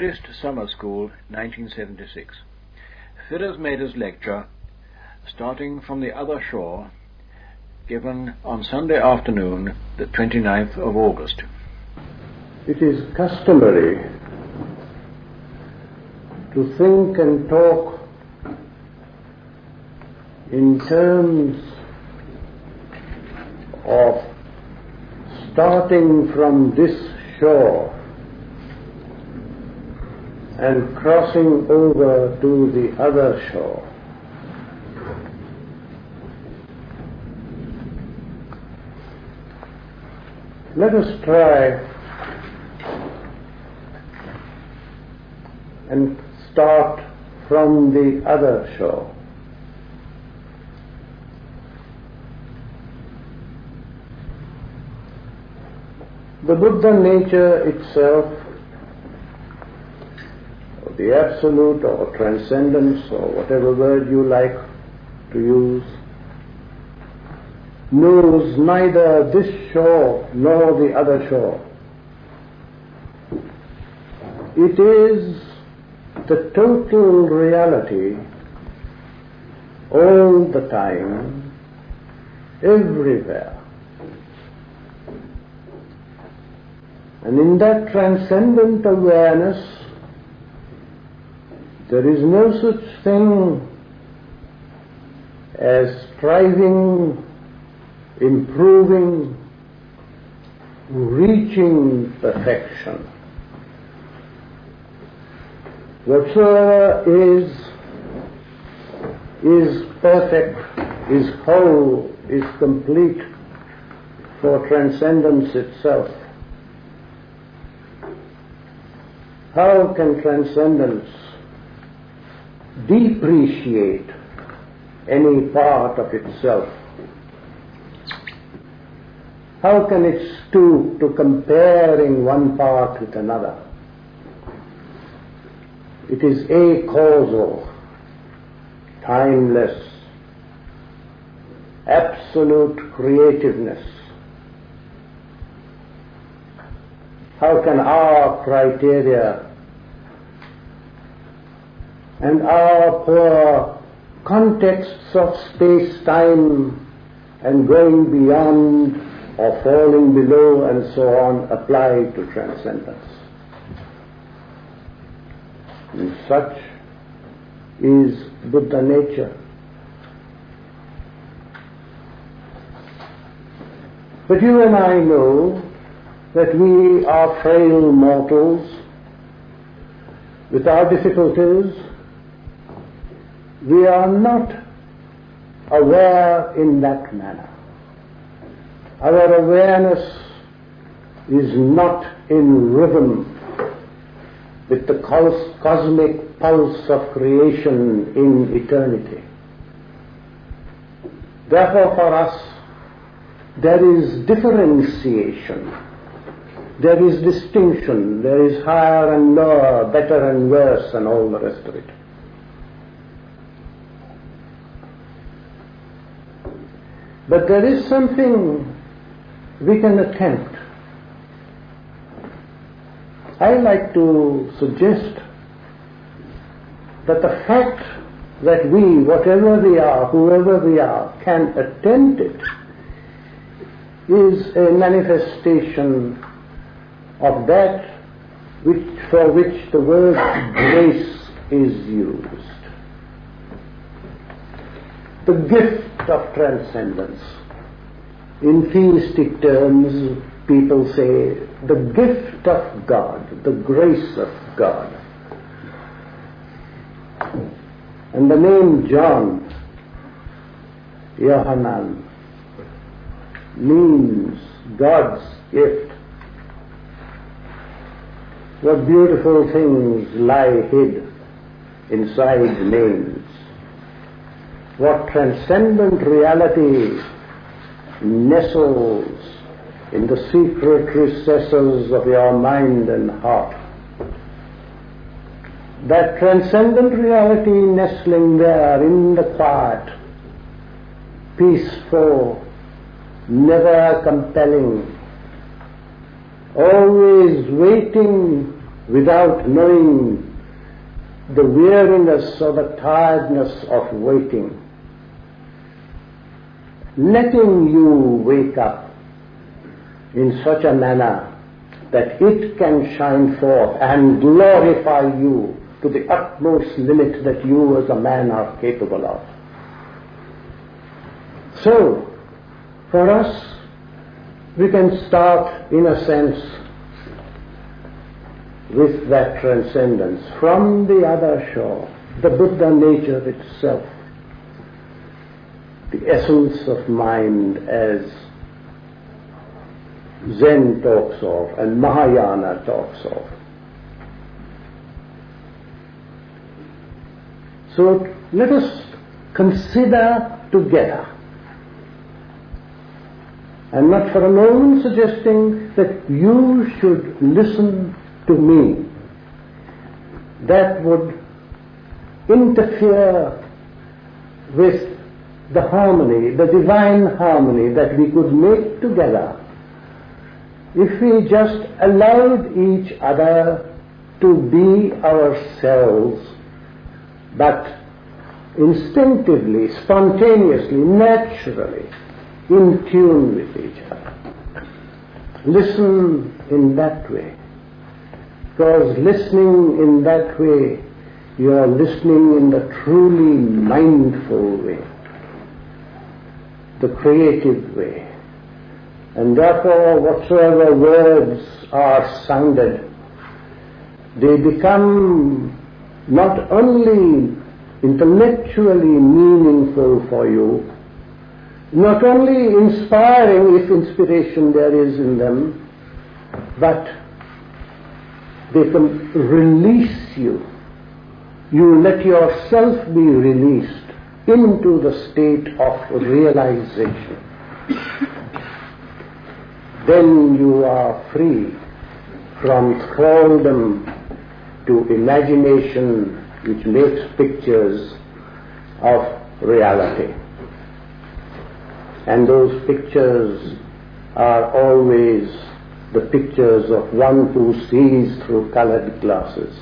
Buddhist Summer School, 1976. Firas Mehta's lecture, Starting from the Other Shore, given on Sunday afternoon, the 29th of August. It is customary to think and talk in terms of starting from this shore and crossing over to the other shore. Let us try and start from the other shore. The Buddha nature itself, or the absolute or transcendence or whatever word you like to use, knows neither this shore nor the other shore. It is the total reality all the time, everywhere. And in that transcendent awareness, there is no such thing as striving, improving, reaching perfection. Whatsoever is perfect, is whole, is complete for transcendence itself. How can transcendence depreciate any part of itself? How can it stoop to comparing one part with another? It is acausal, timeless, absolute creativeness. How can our criteria and our poor contexts of space-time and going beyond or falling below and so on apply to transcendence? And such is Buddha nature. But you and I know that we are frail mortals with our difficulties. We are not aware in that manner. Our awareness is not in rhythm with the cosmic pulse of creation in eternity. Therefore, for us, there is differentiation, there is distinction, there is higher and lower, better and worse, and all the rest of it. But there is something we can attempt. I like to suggest that the fact that we, whatever we are, whoever we are, can attempt it is a manifestation of that for which the word grace is used. The gift of transcendence. In theistic terms, people say the gift of God, the grace of God. And the name John, Yohanan, means God's gift. What beautiful things lie hid inside names. What transcendent reality nestles in the secret recesses of your mind and heart. That transcendent reality nestling there in the quiet, peaceful, never compelling, always waiting without knowing the weariness or the tiredness of waiting, letting you wake up in such a manner that it can shine forth and glorify you to the utmost limit that you as a man are capable of. So, for us, we can start, in a sense, with that transcendence from the other shore, the Buddha nature itself, the essence of mind as Zen talks of and Mahayana talks of. So let us consider together. I'm not for a moment suggesting that you should listen to me. That would interfere with the harmony, the divine harmony that we could make together if we just allowed each other to be ourselves, but instinctively, spontaneously, naturally, in tune with each other. Listen in that way. Because listening in that way, you are listening in the truly mindful way, the creative way. And therefore, whatsoever words are sounded, they become not only intellectually meaningful for you, not only inspiring if inspiration there is in them, but they can release you. You let yourself be released into the state of realization. Then you are free from thraldom to imagination which makes pictures of reality. And those pictures are always the pictures of one who sees through colored glasses.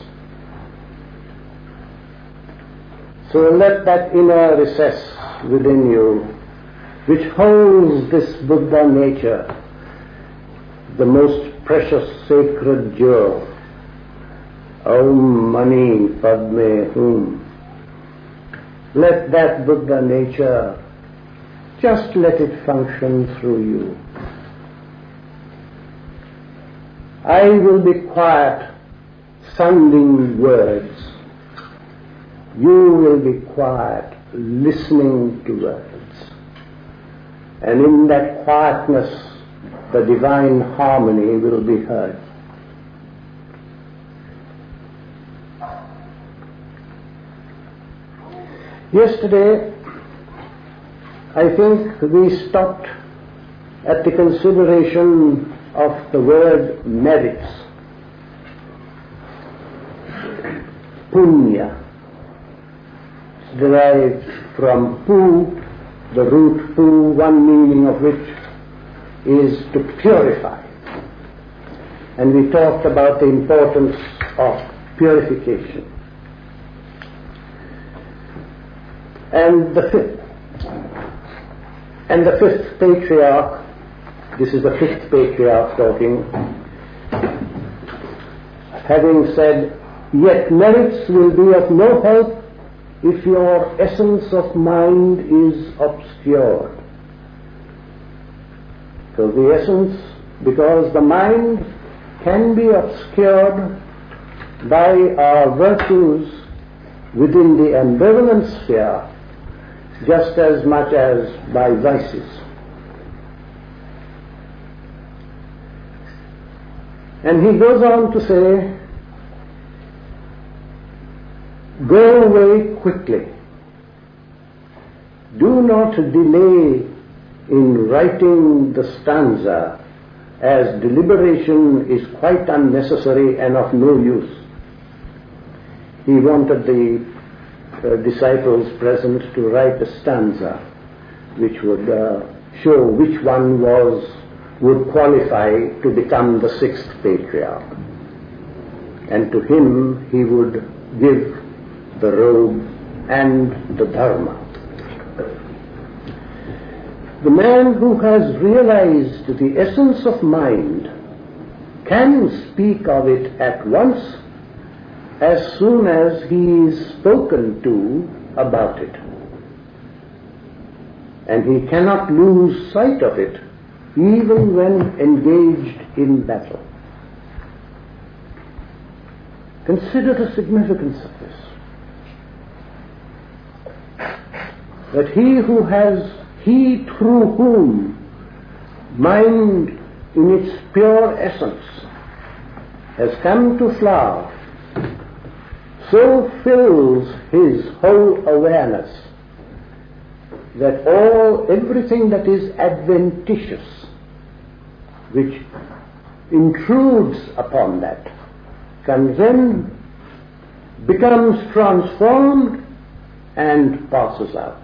So let that inner recess within you, which holds this Buddha nature, the most precious sacred jewel, Om Mani Padme Hum, let that Buddha nature, just let it function through you. I will be quiet, sounding words. You will be quiet, listening to words. And in that quietness, the divine harmony will be heard. Yesterday, I think we stopped at the consideration of the word merits. Punya, derived from pu, the root pu, one meaning of which is to purify. And we talked about the importance of purification. And the fifth patriarch, this is the fifth patriarch talking, having said, yet merits will be of no help if your essence of mind is obscured. So the essence, because the mind can be obscured by our virtues within the ambivalent sphere just as much as by vices. And he goes on to say, go away quickly. Do not delay in writing the stanza, as deliberation is quite unnecessary and of no use. He wanted the disciples present to write a stanza which would show which one would qualify to become the sixth patriarch. and to him he would give the robe and the dharma. The man who has realized the essence of mind can speak of it at once as soon as he is spoken to about it. And he cannot lose sight of it even when engaged in battle. Consider the significance of this. That he through whom mind in its pure essence has come to flower, so fills his whole awareness that everything that is adventitious, which intrudes upon that, becomes transformed and passes out.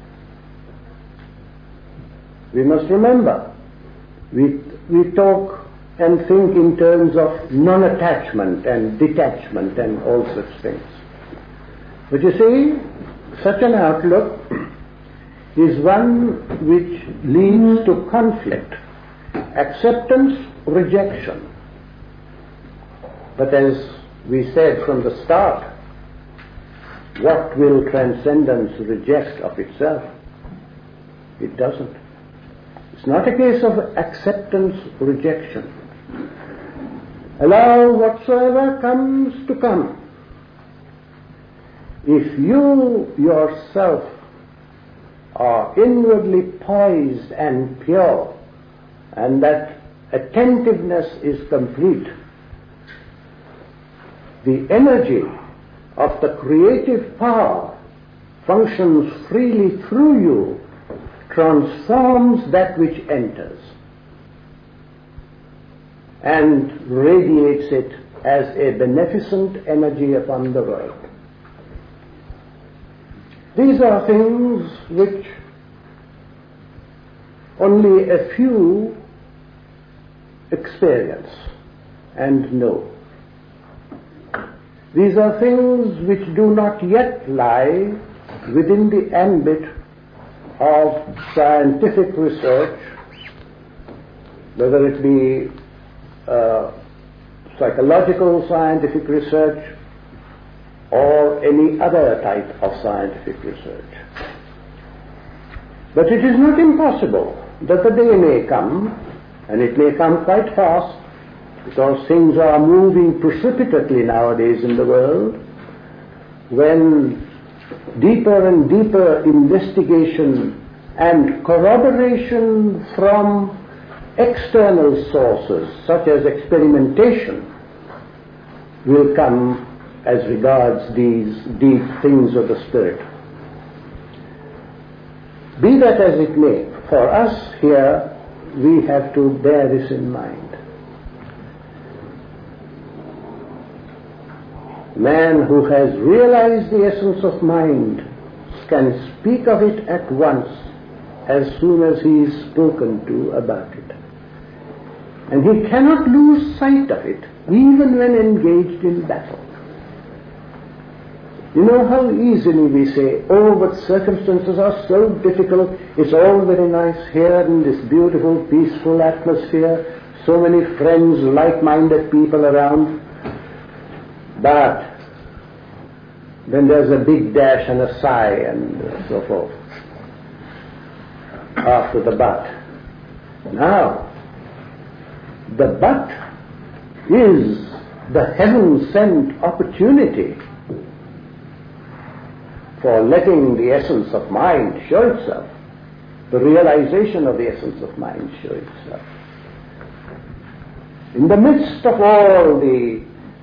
We must remember, we talk and think in terms of non-attachment and detachment and all such things. But you see, such an outlook is one which leads to conflict, acceptance, rejection. But as we said from the start, what will transcendence reject of itself? It doesn't. It's not a case of acceptance, rejection. Allow whatsoever comes to come. If you yourself are inwardly poised and pure, and that attentiveness is complete, the energy of the creative power functions freely through you, transforms that which enters, and radiates it as a beneficent energy upon the world. These are things which only a few experience and know. These are things which do not yet lie within the ambit of scientific research, whether it be psychological scientific research or any other type of scientific research. But it is not impossible that the day may come, and it may come quite fast, because things are moving precipitately nowadays in the world, when deeper and deeper investigation and corroboration from external sources, such as experimentation, will come as regards these deep things of the spirit. Be that as it may, for us here, we have to bear this in mind. Man who has realized the essence of mind can speak of it at once as soon as he is spoken to about it. And he cannot lose sight of it even when engaged in battle. You know how easily we say, oh, but circumstances are so difficult, it's all very nice here in this beautiful, peaceful atmosphere, so many friends, like-minded people around. But then there's a big dash and a sigh and so forth after the but. Now, the but is the heaven-sent opportunity for letting the essence of mind show itself, the realization of the essence of mind show itself. In the midst of all the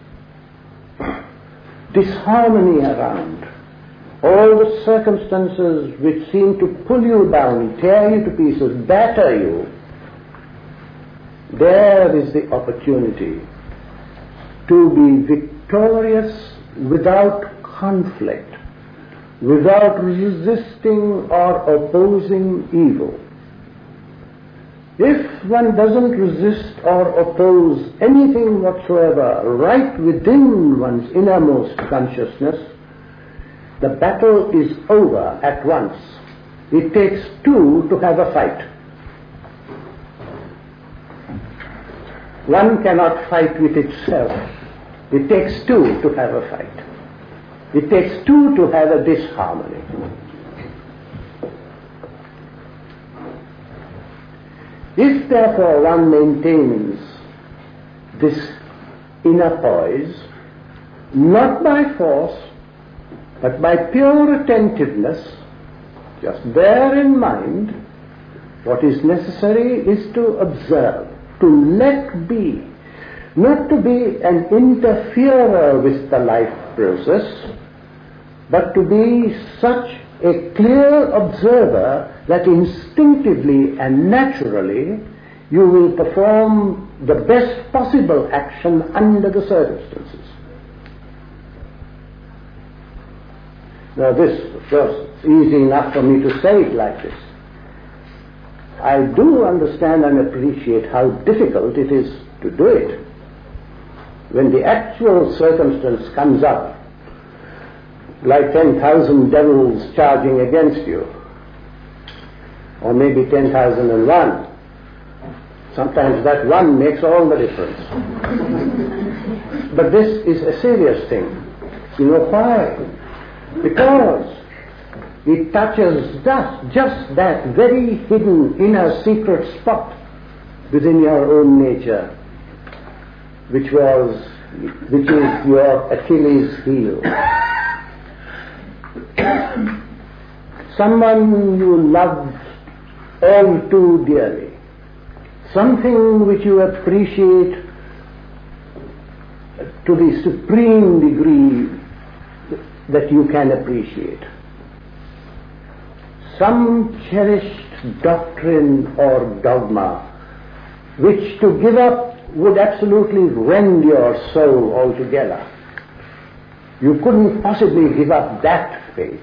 disharmony around, all the circumstances which seem to pull you down, tear you to pieces, batter you, there is the opportunity to be victorious without conflict, without resisting or opposing evil. If one doesn't resist or oppose anything whatsoever right within one's innermost consciousness, the battle is over at once. It takes two to have a fight. One cannot fight with itself. It takes two to have a fight. It takes two to have a disharmony. If therefore one maintains this inner poise, not by force, but by pure attentiveness, just bear in mind what is necessary is to observe, to let be, not to be an interferer with the life process, but to be such a clear observer that instinctively and naturally you will perform the best possible action under the circumstances. Now this, of course, is easy enough for me to say it like this. I do understand and appreciate how difficult it is to do it. When the actual circumstance comes up, like 10,000 devils charging against you, or maybe 10,001. Sometimes that one makes all the difference. But this is a serious thing. You know why? Because it touches just that very hidden inner secret spot within your own nature, which is your Achilles heel. Someone you love all too dearly, something which you appreciate to the supreme degree that you can appreciate, some cherished doctrine or dogma which to give up would absolutely rend your soul altogether. You couldn't possibly give up that faith.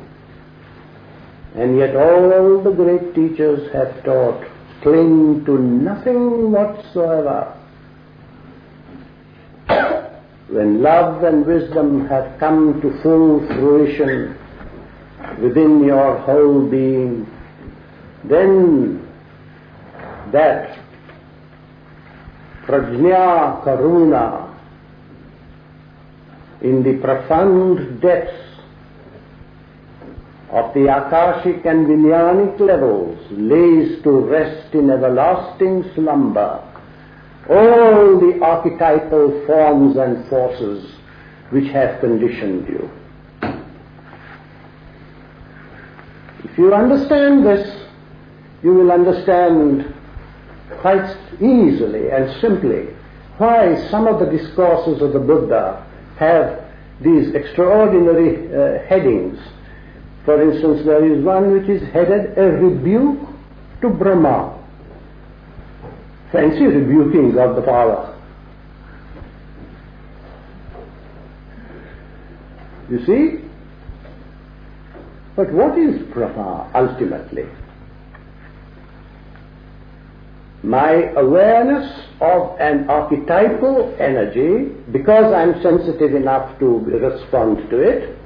And yet all the great teachers have taught, cling to nothing whatsoever. When love and wisdom have come to full fruition within your whole being, then that prajna karuna in the profound depths of the Akashic and Vijnanic levels lays to rest in everlasting slumber all the archetypal forms and forces which have conditioned you. If you understand this, you will understand quite easily and simply why some of the discourses of the Buddha have these extraordinary headings. For instance, there is one which is headed a rebuke to Brahma. Fancy rebuking God the Father. You see? But what is Brahma ultimately? My awareness of an archetypal energy, because I'm sensitive enough to respond to it,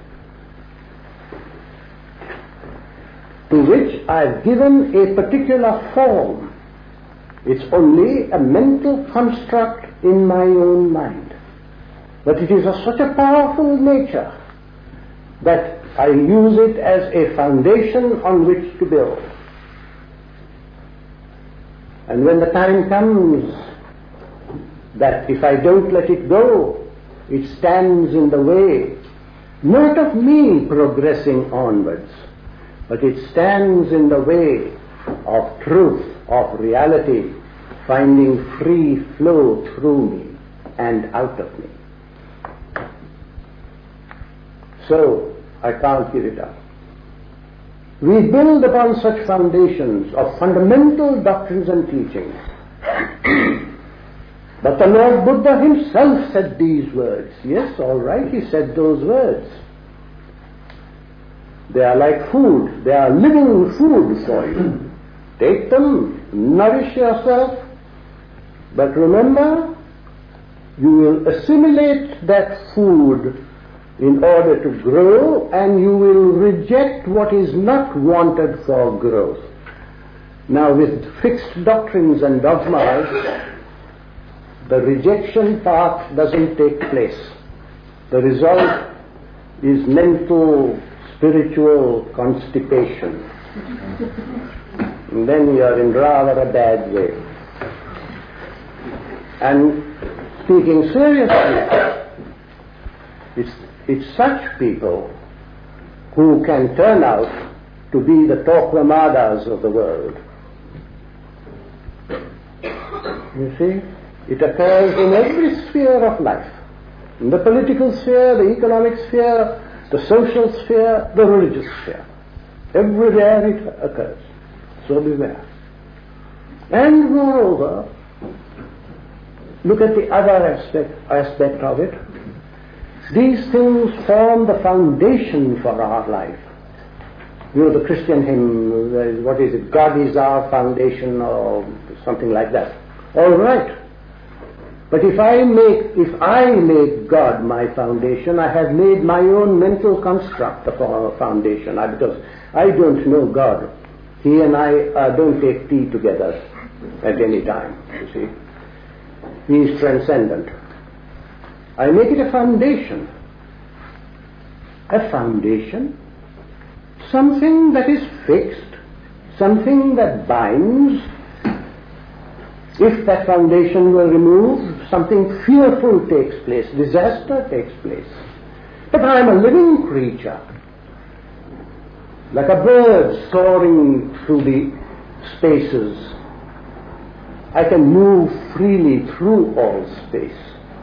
to which I've given a particular form. It's only a mental construct in my own mind. But it is of such a powerful nature that I use it as a foundation on which to build. And when the time comes that if I don't let it go, it stands in the way, not of me progressing onwards, but it stands in the way of truth, of reality, finding free flow through me and out of me. So, I can't give it up. We build upon such foundations of fundamental doctrines and teachings. But the Lord Buddha himself said these words. Yes, all right, he said those words. They are like food. They are living food for you. Take them, nourish yourself, but remember, you will assimilate that food in order to grow, and you will reject what is not wanted for growth. Now, with fixed doctrines and dogmas, the rejection part doesn't take place. The result is mental, spiritual constipation. And then you are in rather a bad way. And speaking seriously, it's such people who can turn out to be the Torquemadas of the world. You see, it occurs in every sphere of life. In the political sphere, the economic sphere, the social sphere, the religious sphere. Everywhere it occurs. So beware. And moreover, look at the other aspect of it. These things form the foundation for our life. You know the Christian hymn, what is it? God is our foundation, or something like that. All right. But if I make God my foundation, I have made my own mental construct of a foundation, because I don't know God. He and I don't take tea together at any time, you see. He is transcendent. I make it a foundation. A foundation, something that is fixed, something that binds. If that foundation were removed, something fearful takes place, disaster takes place. But I am a living creature, like a bird soaring through the spaces. I can move freely through all space.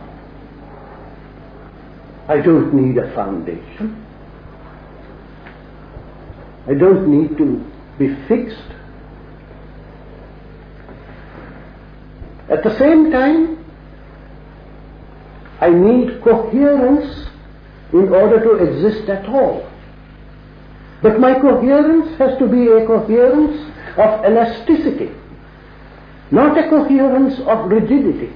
I don't need a foundation. I don't need to be fixed. At the same time, I need coherence in order to exist at all. But my coherence has to be a coherence of elasticity, not a coherence of rigidity.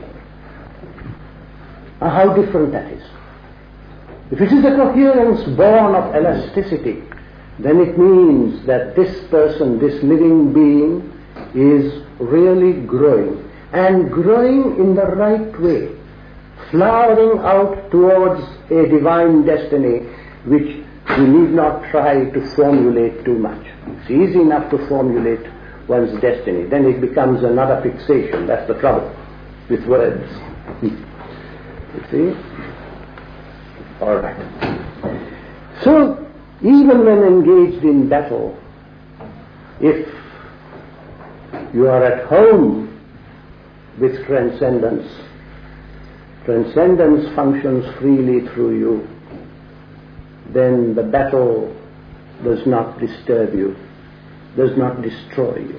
How different that is. If it is a coherence born of elasticity, then it means that this person, this living being, is really growing, and growing in the right way, flowering out towards a divine destiny which we need not try to formulate too much. It's easy enough to formulate one's destiny. Then it becomes another fixation. That's the trouble with words. You see? All right. So, even when engaged in battle, if you are at home with transcendence, transcendence functions freely through you, then the battle does not disturb you, does not destroy you.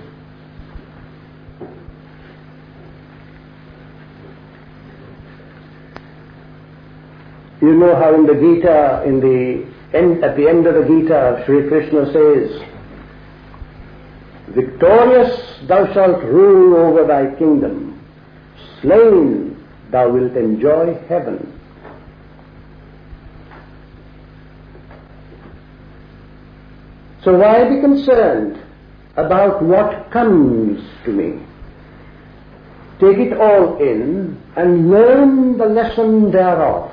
You know how in the Gita, at the end of the Gita, Sri Krishna says, "Victorious thou shalt rule over thy kingdom, slain thou wilt enjoy heaven." So why be concerned about what comes to me? Take it all in and learn the lesson thereof.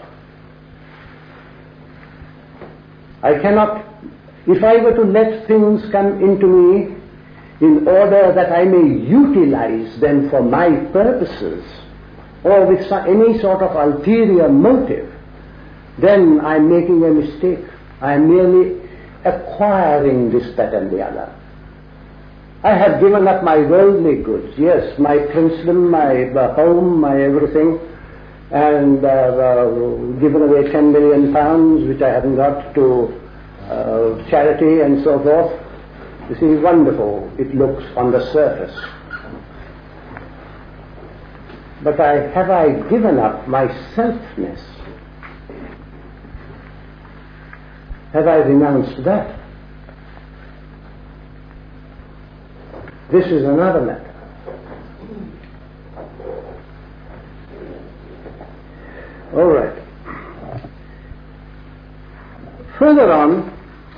I cannot, if I were to let things come into me in order that I may utilize them for my purposes, or with any sort of ulterior motive, then I'm making a mistake. I'm merely acquiring this, that and the other. I have given up my worldly goods, yes, my princedom, my home, my everything, and given away 10 million pounds, which I haven't got, to charity and so forth. You see, wonderful it looks on the surface. But have I given up my selfness? Have I renounced that? This is another matter. All right. Further on,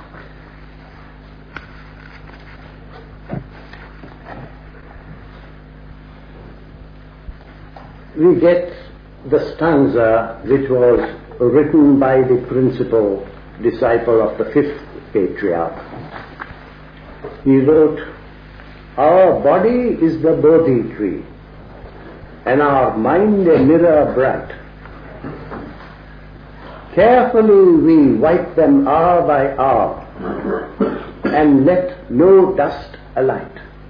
we get the stanza which was written by the principal disciple of the fifth patriarch. He wrote, "Our body is the Bodhi tree, and our mind a mirror bright. Carefully we wipe them hour by hour, and let no dust alight."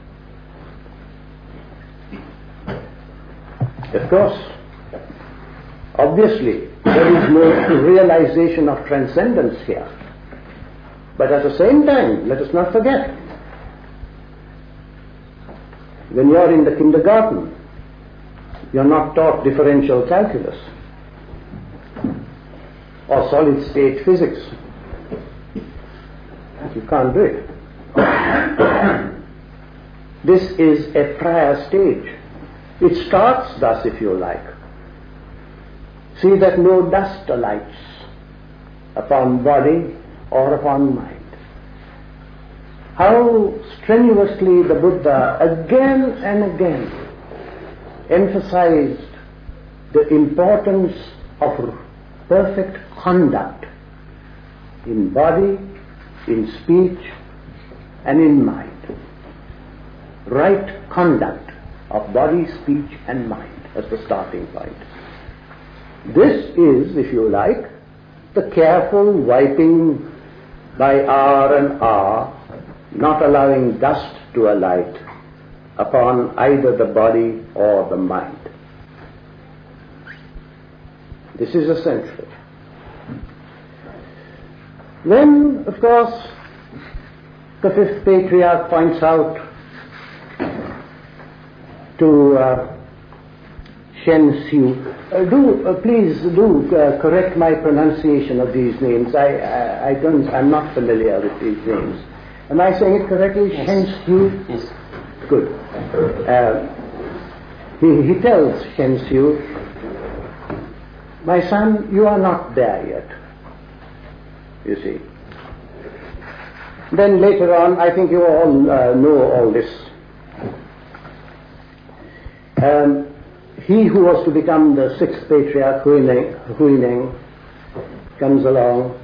Of course, obviously, there is no realization of transcendence here. But at the same time, let us not forget, when you are in the kindergarten, you are not taught differential calculus or solid state physics. You can't do it. This is a prior stage. It starts thus, if you like. See that no dust alights upon body or upon mind. How strenuously the Buddha again and again emphasized the importance of perfect conduct in body, in speech, and in mind. Right conduct of body, speech, and mind as the starting point. This is, if you like, the careful wiping by hour and hour, not allowing dust to alight upon either the body or the mind. This is essential. Then, of course, the fifth patriarch points out to Shen Xiu. Please do correct my pronunciation of these names. I'm not familiar with these names. Am I saying it correctly? Yes. Shen Xiu? Yes. Good. He tells Shen Xiu, "My son, you are not there yet." You see. Then later on, I think you all know all this. He who was to become the sixth patriarch, Huineng, comes along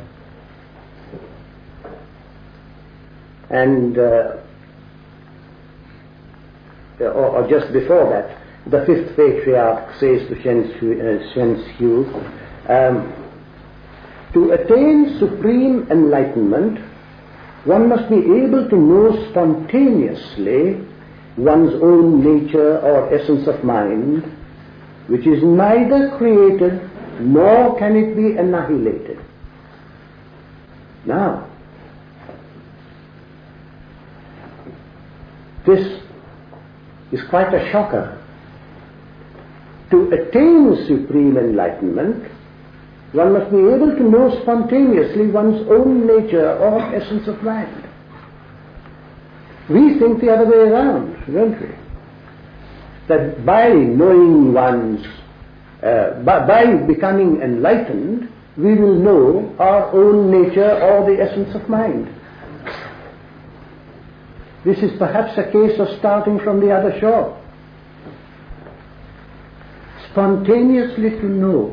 and or just before that, the fifth patriarch says to Shen Xiu, to attain supreme enlightenment, one must be able to know spontaneously one's own nature or essence of mind, which is neither created nor can it be annihilated. Now, this is quite a shocker. To attain supreme enlightenment, one must be able to know spontaneously one's own nature or essence of mind. We think the other way around, don't we? That by knowing by becoming enlightened, we will know our own nature or the essence of mind. This is perhaps a case of starting from the other shore. Spontaneously to know.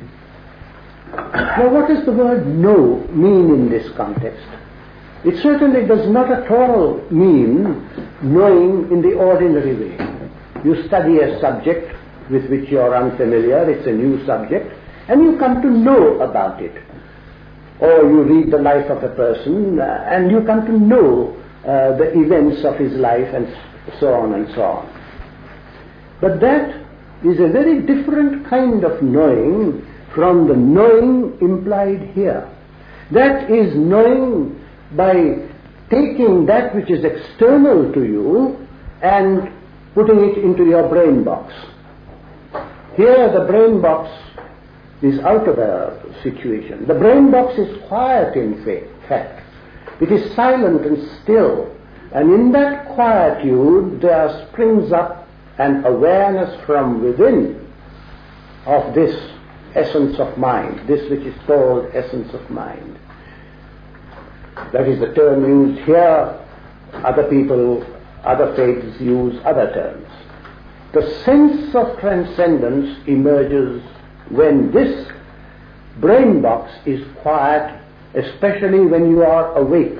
Now, what does the word know mean in this context? It certainly does not at all mean knowing in the ordinary way. You study a subject with which you are unfamiliar, it's a new subject, and you come to know about it. Or you read the life of a person and you come to know the events of his life and so on and so on. But that is a very different kind of knowing from the knowing implied here. That is knowing by taking that which is external to you and putting it into your brain box. Here the brain box is out of the situation. The brain box is quiet in fact. It is silent and still, And in that quietude there springs up an awareness from within of this essence of mind, this which is called essence of mind. That is the term used here. Other people, other faiths use other terms. The sense of transcendence emerges when this brain box is quiet, especially when you are awake.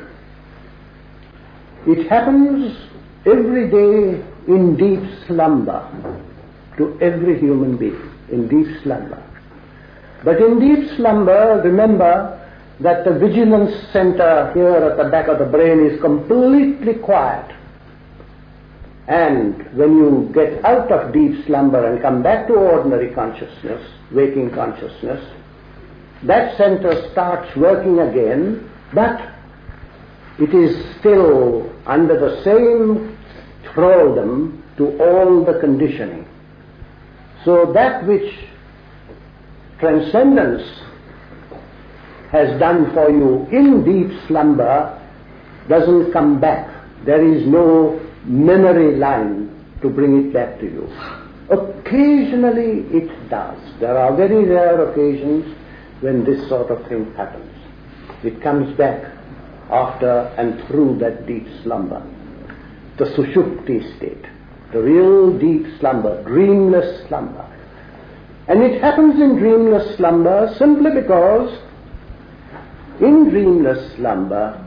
It happens every day in deep slumber to every human being, in deep slumber. But in deep slumber, remember that the vigilance center here at the back of the brain is completely quiet. And when you get out of deep slumber and come back to ordinary consciousness, waking consciousness, that center starts working again, but it is still under the same thraldom to all the conditioning. So that which transcendence has done for you in deep slumber doesn't come back. There is no memory line to bring it back to you. Occasionally it does. There are very rare occasions when this sort of thing happens. It comes back after and through that deep slumber, the sushupti state, the real deep slumber, dreamless slumber. And it happens in dreamless slumber simply because in dreamless slumber,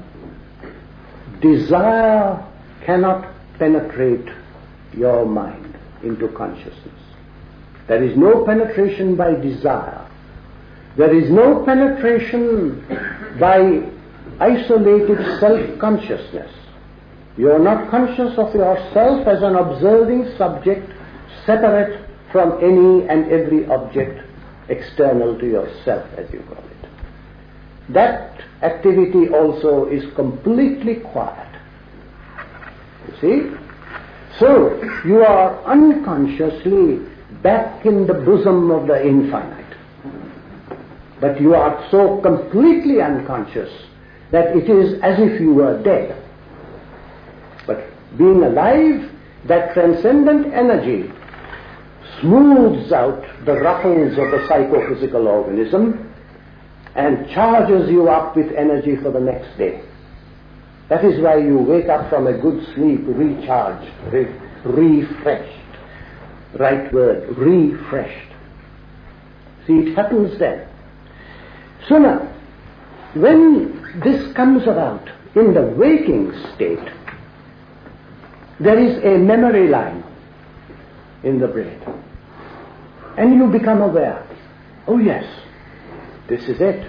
desire cannot penetrate your mind into consciousness. There is no penetration by desire. There is no penetration by isolated self-consciousness. You are not conscious of yourself as an observing subject separate from any and every object external to yourself, as you call it. That activity also is completely quiet. You see? So, you are unconsciously back in the bosom of the infinite. But you are so completely unconscious that it is as if you were dead. But being alive, that transcendent energy smooths out the ruffles of the psychophysical organism and charges you up with energy for the next day. That is why you wake up from a good sleep recharged, refreshed. Right word, refreshed. See, it happens then. So now, when this comes about in the waking state, there is a memory line in the brain. And you become aware. Oh yes, this is it.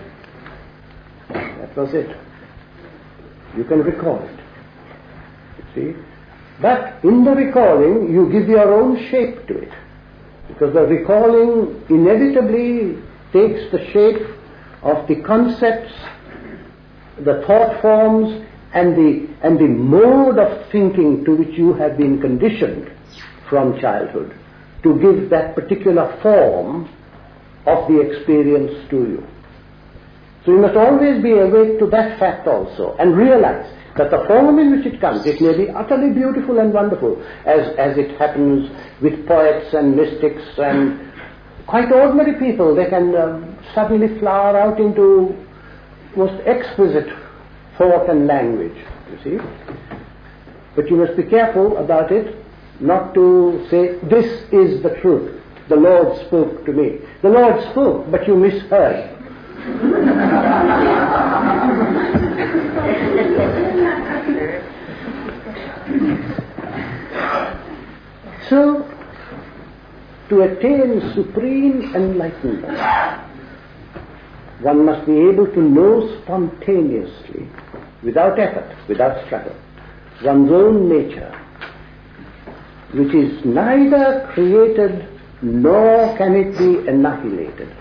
That was it. You can recall it. You see? But in the recalling, you give your own shape to it. Because the recalling inevitably takes the shape of the concepts, the thought forms, and the mode of thinking to which you have been conditioned from childhood to give that particular form of the experience to you. So you must always be awake to that fact also and realize that the form in which it comes, it may be utterly beautiful and wonderful, as it happens with poets and mystics and quite ordinary people. They can suddenly flower out into most exquisite thought and language, you see. But you must be careful about it, not to say, this is the truth. The Lord spoke to me. The Lord spoke, but you misheard. So, to attain supreme enlightenment, one must be able to know spontaneously, without effort, without struggle, one's own nature, which is neither created nor can it be annihilated.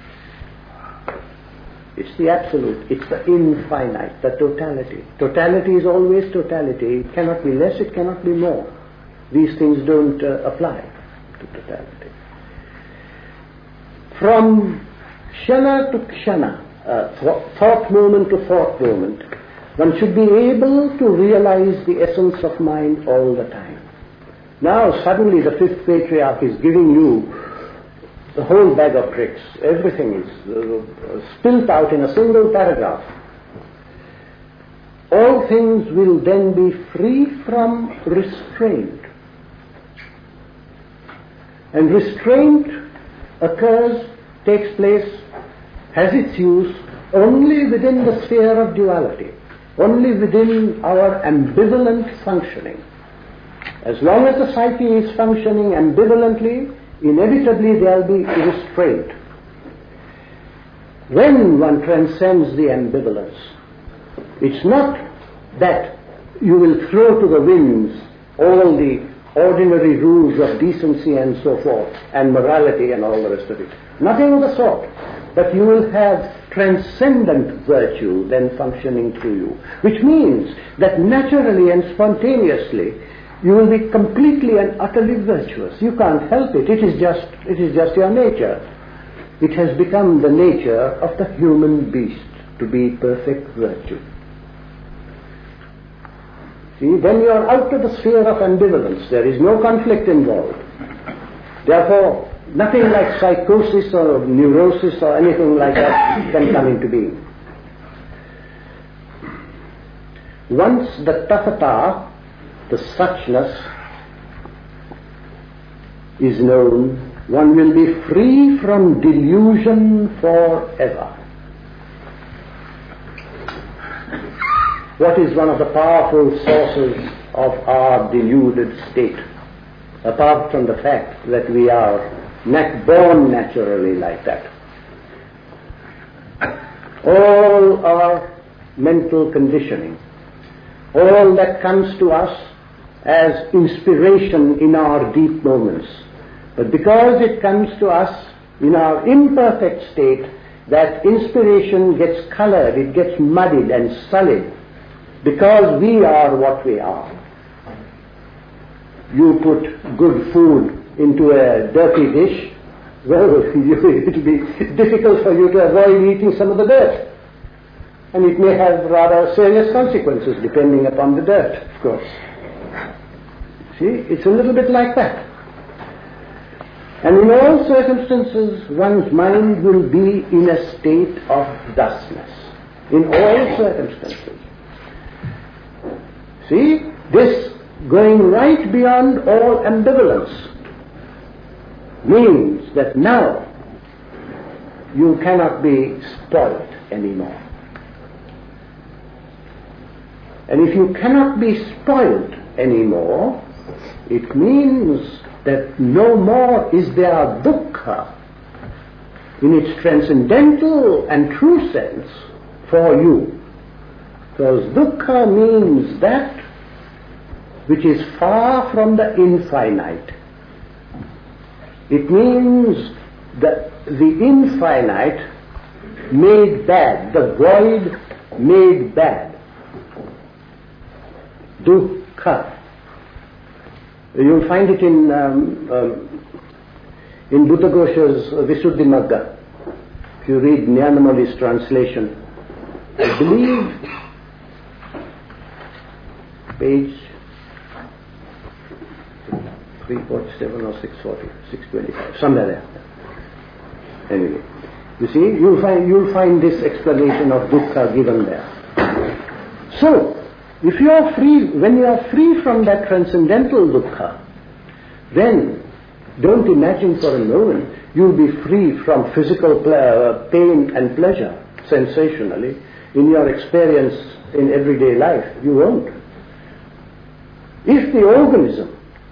It's the absolute, it's the infinite, the totality. Totality is always totality. It cannot be less, it cannot be more. These things don't apply to totality. From kshana to kshana, thought moment to thought moment, One should be able to realize the essence of mind all the time. Now suddenly the fifth patriarch is giving you the whole bag of tricks. Everything is spilt out in a single paragraph. All things will then be free from restraint. And restraint takes place, has its use only within the sphere of duality, only within our ambivalent functioning. As long as the psyche is functioning ambivalently, inevitably there will be restraint. When one transcends the ambivalence, it's not that you will throw to the winds all the ordinary rules of decency and so forth, and morality and all the rest of it. Nothing of the sort. But you will have transcendent virtue then functioning through you, which means that naturally and spontaneously you will be completely and utterly virtuous. You can't help it. It is just your nature. It has become the nature of the human beast to be perfect virtue. See, when you are out of the sphere of ambivalence, there is no conflict involved. Therefore, nothing like psychosis or neurosis or anything like that can come into being. Once the tathata, the suchness, is known, one will be free from delusion forever. What is one of the powerful sources of our deluded state, apart from the fact that we are born naturally like that? All our mental conditioning, all that comes to us as inspiration in our deep moments, but because it comes to us in our imperfect state, that inspiration gets colored, it gets muddied and sullied, because we are what we are. You put good food into a dirty dish, well, it will be difficult for you to avoid eating some of the dirt. And it may have rather serious consequences depending upon the dirt, of course. See, it's a little bit like that. And in all circumstances, one's mind will be in a state of thusness. In all circumstances. See, this going right beyond all ambivalence means that now you cannot be spoiled anymore. And if you cannot be spoiled anymore, it means that no more is there dukkha in its transcendental and true sense for you. Because dukkha means that which is far from the infinite. It means that the infinite made bad, the void made bad. Dukkha. You'll find it in Buddhaghosa's Visuddhimagga. If you read Nyanamali's translation, I believe page 347 or 640, 625, somewhere there. Anyway, you see, you'll find this explanation of dukkha given there. So, if you are free, when you are free from that transcendental dukkha, then don't imagine for a moment you'll be free from physical pain and pleasure sensationally in your experience in everyday life. You won't. If the organism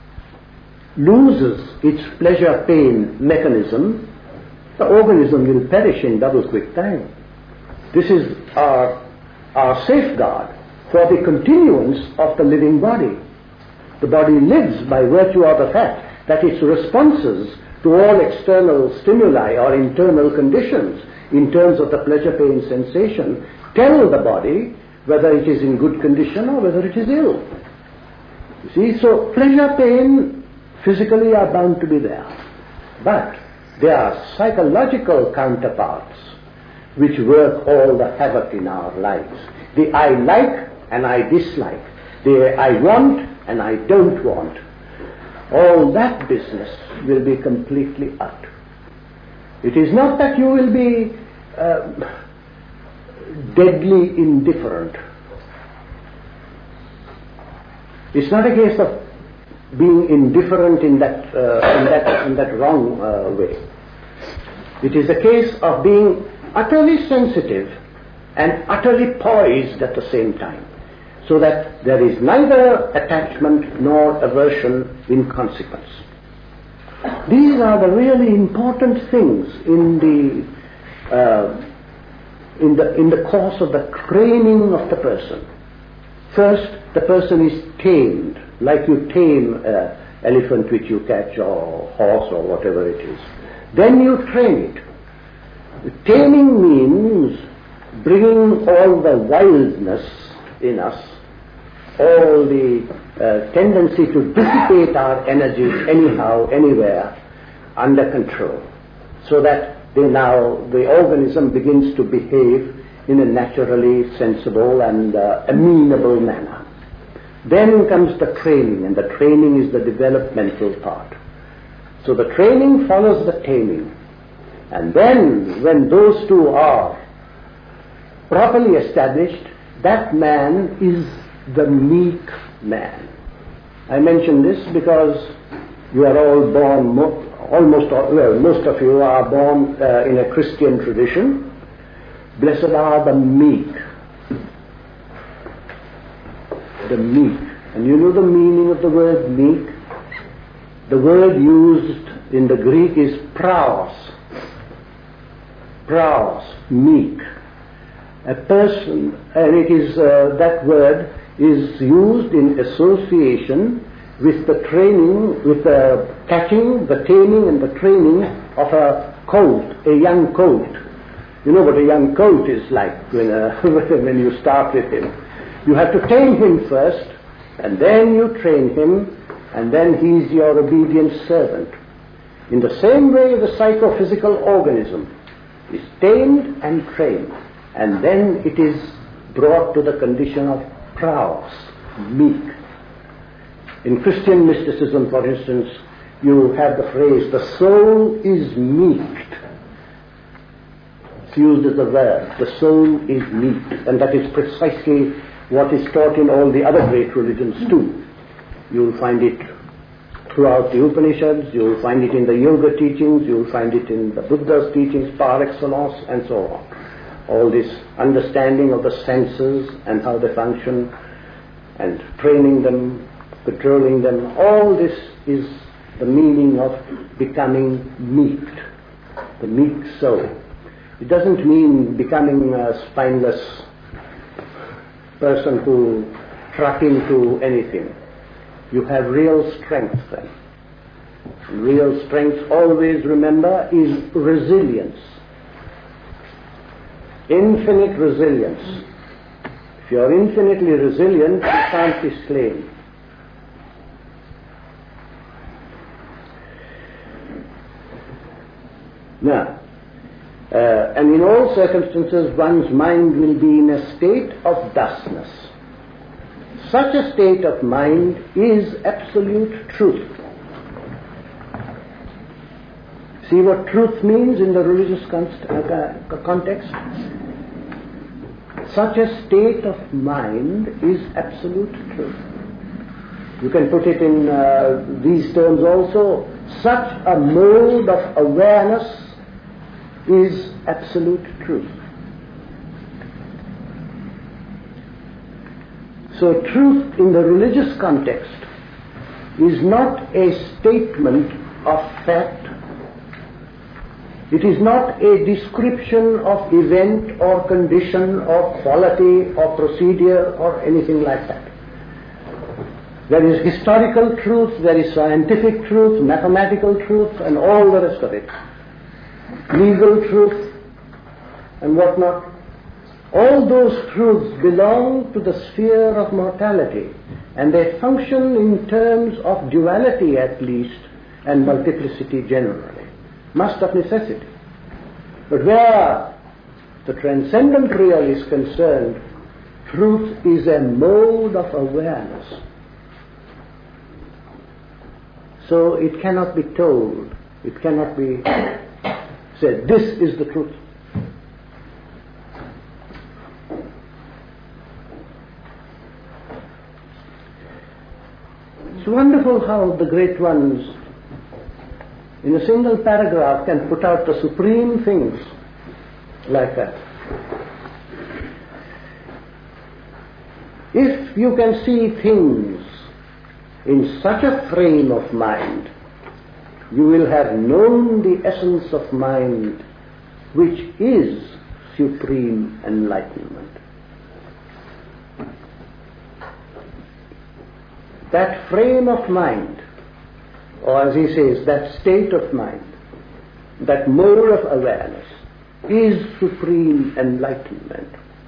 loses its pleasure-pain mechanism, the organism will perish in double quick time. This is our safeguard for the continuance of the living body. The body lives by virtue of the fact that its responses to all external stimuli or internal conditions in terms of the pleasure-pain sensation tell the body whether it is in good condition or whether it is ill. You see, so pleasure-pain physically are bound to be there. But there are psychological counterparts which work all the havoc in our lives. The I like and I dislike. The I want and I don't want. All that business will be completely out. It is not that you will be deadly indifferent. It's not a case of being indifferent in that wrong way. It is a case of being utterly sensitive and utterly poised at the same time, so that there is neither attachment nor aversion in consequence. These are the really important things in the course of the training of the person. First, the person is tamed, like you tame an elephant which you catch, or horse, or whatever it is. Then you train it. Taming means bringing all the wildness in us, all the tendency to dissipate our energies anyhow, anywhere, under control, so that the organism begins to behave in a naturally sensible and amenable manner. Then comes the training, and the training is the developmental part. So the training follows the taming. And then, when those two are properly established, that man is the meek man. I mention this because you are all born, most of you are born in a Christian tradition. Blessed are the meek. The meek. And you know the meaning of the word meek? The word used in the Greek is praos. Praos, meek. A person, and it is that word is used in association with the training, with the catching, the taming and the training of a colt, a young colt. You know what a young colt is like when you start with him. You have to tame him first, and then you train him, and then he is your obedient servant. In the same way, the psychophysical organism is tamed and trained, and then it is brought to the condition of praos, meek. In Christian mysticism, for instance, you have the phrase, the soul is meeked. It's used as a verb, the soul is meeked, and that is precisely what is taught in all the other great religions too. You will find it throughout the Upanishads, you will find it in the yoga teachings, you will find it in the Buddha's teachings par excellence, and so on. All this understanding of the senses and how they function, and training them, controlling them, all this is the meaning of becoming meeked, the meek soul. It doesn't mean becoming a spineless person who truck into anything. You have real strength then. And real strength, always remember, is resilience. Infinite resilience. If you are infinitely resilient, you can't be slain. Now, and in all circumstances, one's mind will be in a state of thusness. Such a state of mind is absolute truth. See what truth means in the religious context? Such a state of mind is absolute truth. You can put it in these terms also. Such a mode of awareness is absolute truth. So truth in the religious context is not a statement of fact. It is not a description of event or condition or quality or procedure or anything like that. There is historical truth, there is scientific truth, mathematical truth, and all the rest of it. Legal truth and whatnot. All those truths belong to the sphere of mortality, and they function in terms of duality at least, and multiplicity generally. Must of necessity. But where the transcendent real is concerned, truth is a mode of awareness. So it cannot be told, it cannot be said, this is the truth. It's wonderful how the great ones, in a single paragraph, can put out the supreme things like that. If you can see things in such a frame of mind, you will have known the essence of mind, which is supreme enlightenment. That frame of mind, or as he says, that state of mind, that mode of awareness, is supreme enlightenment.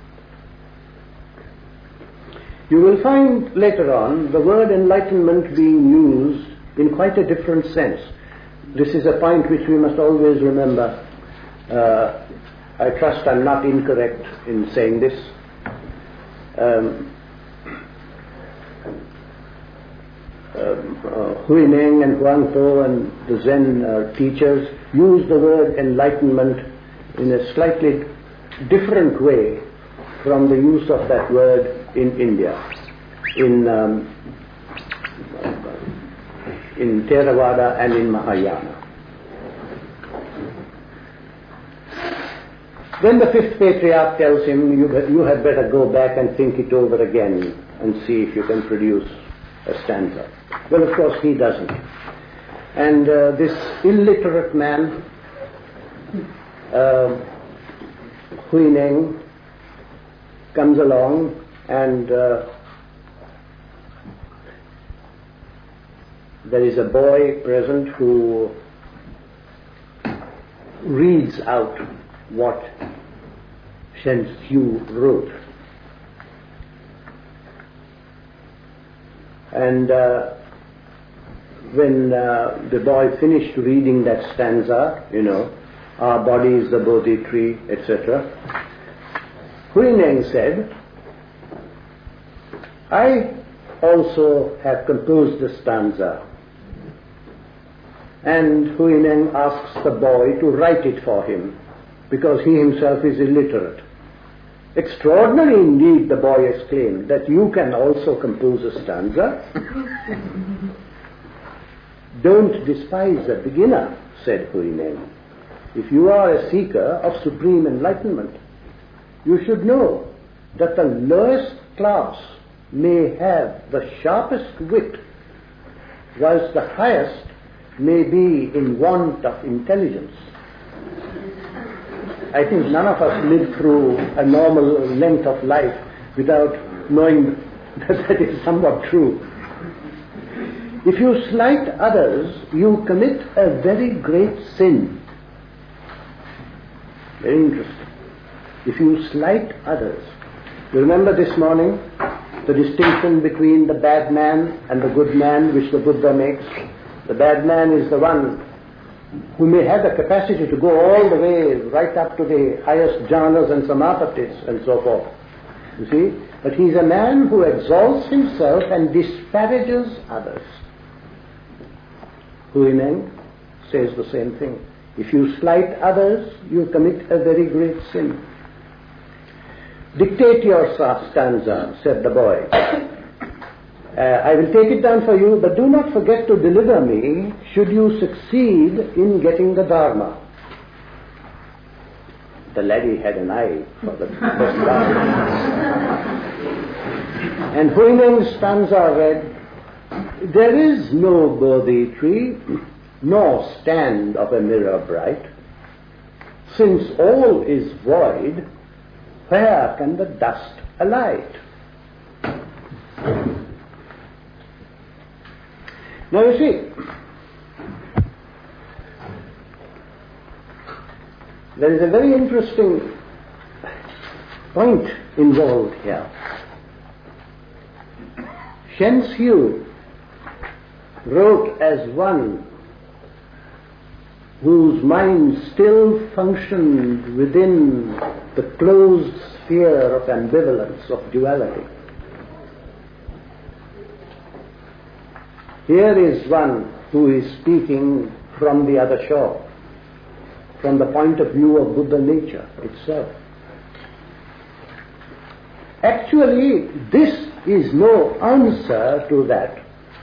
You will find later on the word enlightenment being used in quite a different sense. This is a point which we must always remember. I trust I'm not incorrect in saying this. Huineng and Huangpo and the Zen teachers use the word enlightenment in a slightly different way from the use of that word in India, in Theravada and in Mahayana. Then the fifth patriarch tells him, you had better go back and think it over again and see if you can produce a stanza. Well, of course he doesn't. And this illiterate man, Huineng, comes along and there is a boy present who reads out what Shen Xiu wrote. And when the boy finished reading that stanza, our body is the Bodhi tree, etc., Huineng said, I also have composed the stanza. And Huineng asks the boy to write it for him, because he himself is illiterate. Extraordinary indeed, the boy exclaimed, that you can also compose a stanza. Don't despise a beginner, said Huineng. If you are a seeker of supreme enlightenment, you should know that the lowest class may have the sharpest wit, whilst the highest may be in want of intelligence. I think none of us live through a normal length of life without knowing that that is somewhat true. If you slight others, you commit a very great sin. Very interesting. If you slight others. You remember this morning the distinction between the bad man and the good man which the Buddha makes? The bad man is the one who may have the capacity to go all the way right up to the highest jhanas and samapatis and so forth. You see? But he's a man who exalts himself and disparages others. Huineng says the same thing. If you slight others, you commit a very great sin. Dictate your stanza, said the boy. I will take it down for you, but do not forget to deliver me should you succeed in getting the Dharma. The laddie had an eye for the best Dharma. And Huineng's stanza read, there is no Bodhi tree, nor stand of a mirror bright. Since all is void, where can the dust alight? Now you see, there is a very interesting point involved here. Shen Xiu wrote as one whose mind still functioned within the closed sphere of ambivalence, of duality. Here is one who is speaking from the other shore, from the point of view of Buddha nature itself. Actually, this is no answer to that.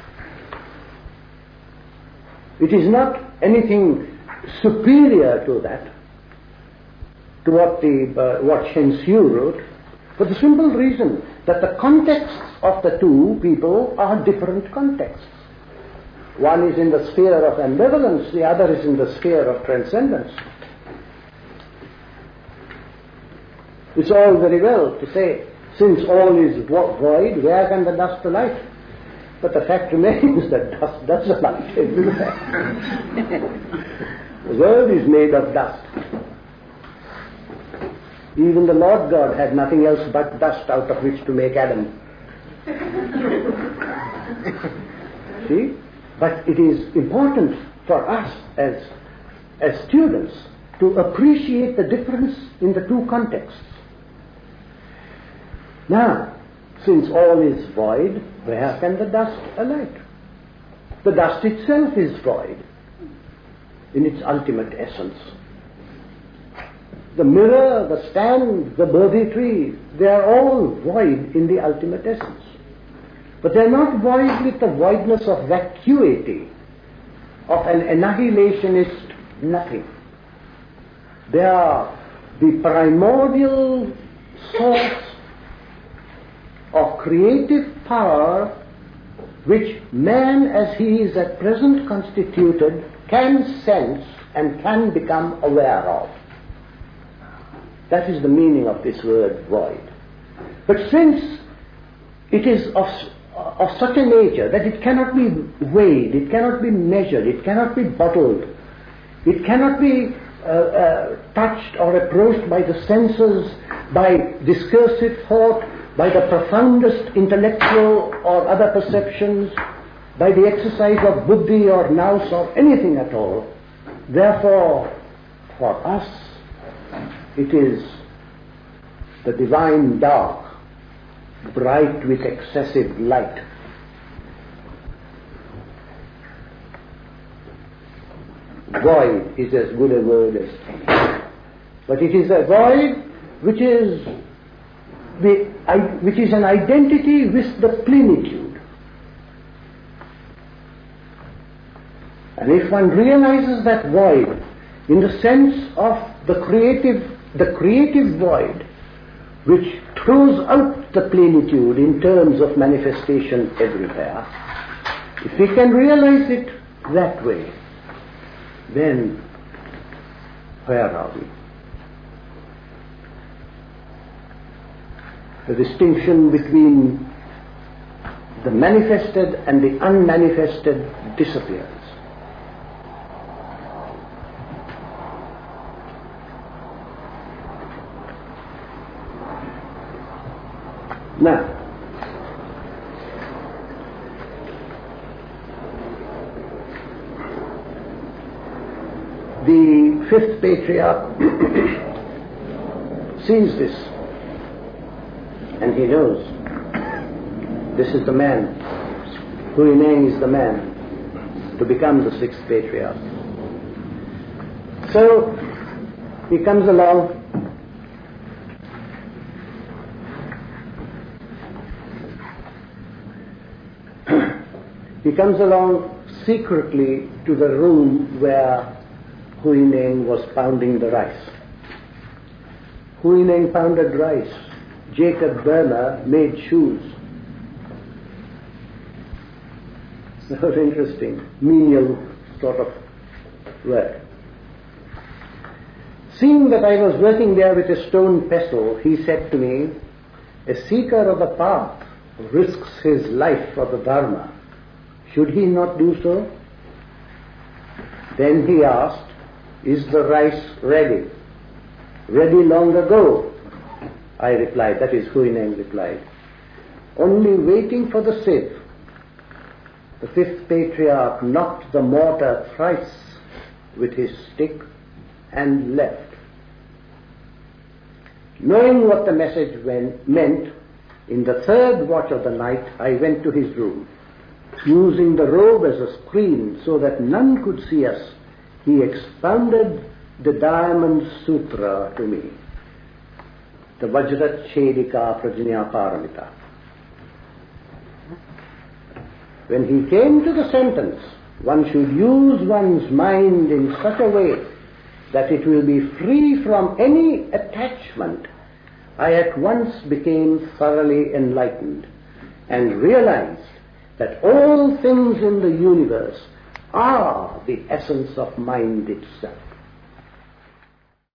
It is not anything superior to that, to what Shenxiu wrote, for the simple reason that the contexts of the two people are different contexts. One is in the sphere of ambivalence, the other is in the sphere of transcendence. It's all very well to say, since all is void, where can the dust alight? But the fact remains that dust does alight everywhere. The world is made of dust. Even the Lord God had nothing else but dust out of which to make Adam. See? But it is important for us as students to appreciate the difference in the two contexts. Now, since all is void, where can the dust alight? The dust itself is void in its ultimate essence. The mirror, the stand, the Bodhi tree, they are all void in the ultimate essence. But they are not void with the voidness of vacuity, of an annihilationist nothing. They are the primordial source of creative power which man, as he is at present constituted, can sense and can become aware of. That is the meaning of this word void. But since it is of such a nature that it cannot be weighed, it cannot be measured, it cannot be bottled, it cannot be touched or approached by the senses, by discursive thought, by the profoundest intellectual or other perceptions, by the exercise of buddhi or nous or anything at all. Therefore, for us, it is the divine dark, bright with excessive light. Void is as good a word as any. But it is a void which is an identity with the plenitude. And if one realizes that void in the sense of the creative void which throws out the plenitude in terms of manifestation everywhere, if we can realize it that way, then where are we? The distinction between the manifested and the unmanifested disappears. Now, the fifth patriarch sees this, and he knows this is the man, Huineng is the man to become the sixth patriarch. So he comes along. He comes along secretly to the room where Huineng was pounding the rice. Huineng pounded rice. Jacob Burma made shoes. That was interesting, menial sort of work. Seeing that I was working there with a stone pestle, he said to me, "A seeker of the path risks his life for the Dharma. Should he not do so?" Then he asked, "Is the rice ready?" "Ready long ago," I replied, that is Huineng replied. "Only waiting for the sieve." The fifth patriarch knocked the mortar thrice with his stick and left. Knowing what the message meant, in the third watch of the night, I went to his room. Using the robe as a screen so that none could see us, he expounded the Diamond Sutra to me, the Vajrat Chedika Prajna Paramita. When he came to the sentence, one should use one's mind in such a way that it will be free from any attachment, I at once became thoroughly enlightened and realized that all things in the universe are the essence of mind itself.